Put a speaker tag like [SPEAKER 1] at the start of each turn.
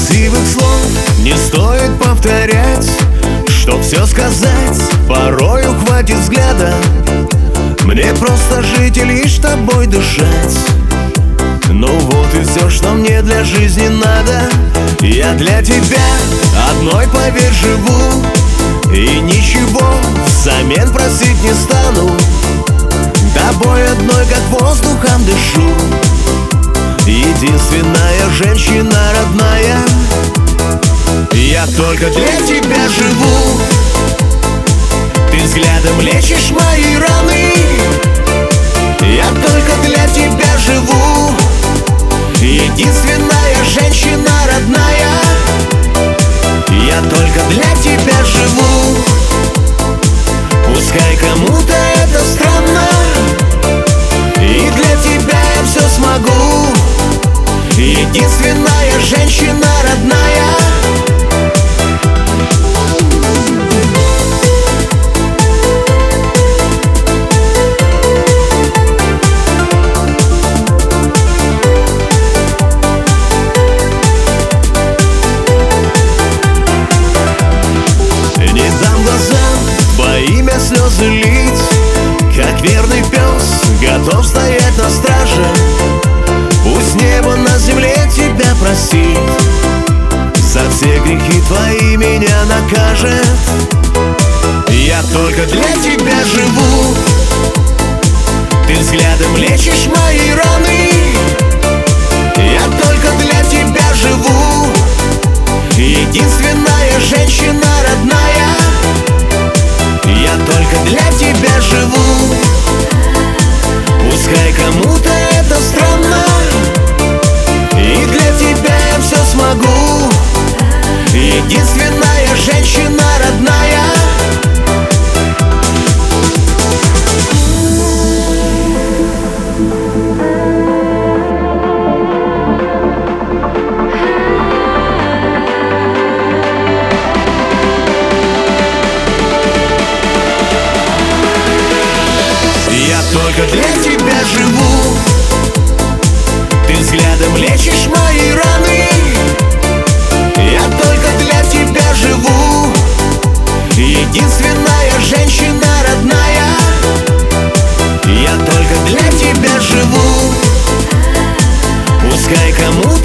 [SPEAKER 1] Неправдивых слов не стоит повторять, чтоб все сказать, порою хватит взгляда. Мне просто жить и лишь тобой дышать. Ну вот и все, что мне для жизни надо. Я для тебя одной, поверь, живу, и ничего взамен просить не стану. Тобой одной, как воздухом дышу. Единственная женщина родная. Я только для тебя живу. Ты взглядом лечишь мои раны. Я только для тебя живу. Единственная женщина родная. Я только для тебя живу. Пускай кому-то это странно, и для тебя я все смогу. Единственная женщина родная. Не дам глазам во имя слезы лить, как верный пес готов стоять на страже. Пусть небо на земле тебя простит, за все грехи твои меня накажет. Я только для тебя живу. Ты взглядом лечишь мои раны. Я только для тебя живу. Единственная женщина родная. Я только для тебя живу. Пускай кому-то это странно, и для тебя я все смогу. Единственная женщина родная. Я только для тебя живу. Ты взглядом лечишь мои раны. Я только для тебя живу. Единственная женщина родная. Я только для тебя живу. Пускай кому